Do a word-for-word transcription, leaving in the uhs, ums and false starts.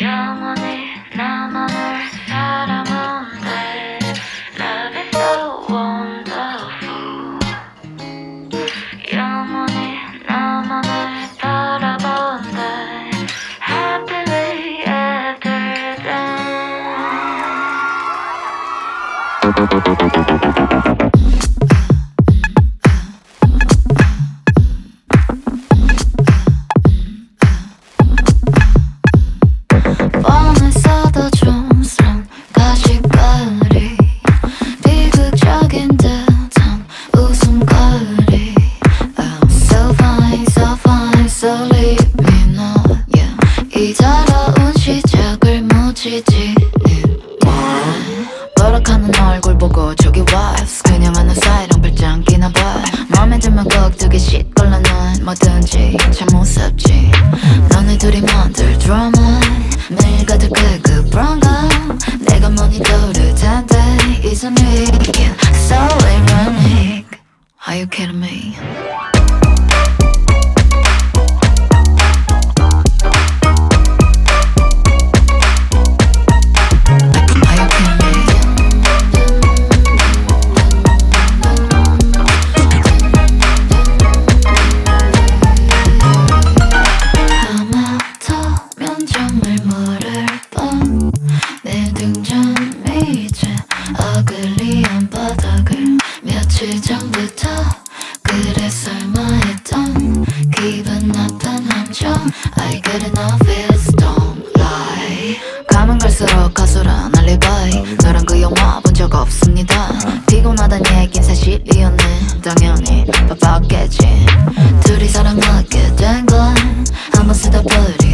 영원히 나만을 사랑한대. Love is so wonderful. 영원히 나만을 바라본대. Happily after that. 뻔했어도 촌스런 가시거리, 비극적인 듯한 웃음거리. I'm so fine, so fine, so leave me now. Yeah. 이 더러운 시작을 무지지는 버럭하는 얼굴 보고 저기 와. 그냥 하는 사이랑 발짱기나 봐. 맘에 들면 꼭 두개 씻걸러는 뭐든지 참 무섭지. 너네 둘이 만들 드라마 매일 가득 그 불안감. 내가 모니터를 텐데 It's a me, so ironic. Are you kidding me? 정말 모를 뻔. 내 등장이 이제 어글리한 바닥을 며칠 전부터 그래 설마 했던 기분 나쁜 함정. I get enough, it's don't lie. 가면 갈수록 가수란 알리바이. 너랑 그 영화 본 적 없습니다. 피곤하단 얘긴 사실이었네. 당연히 바빴겠지. 둘이 사랑하게 된 건 한번 쓰다 버리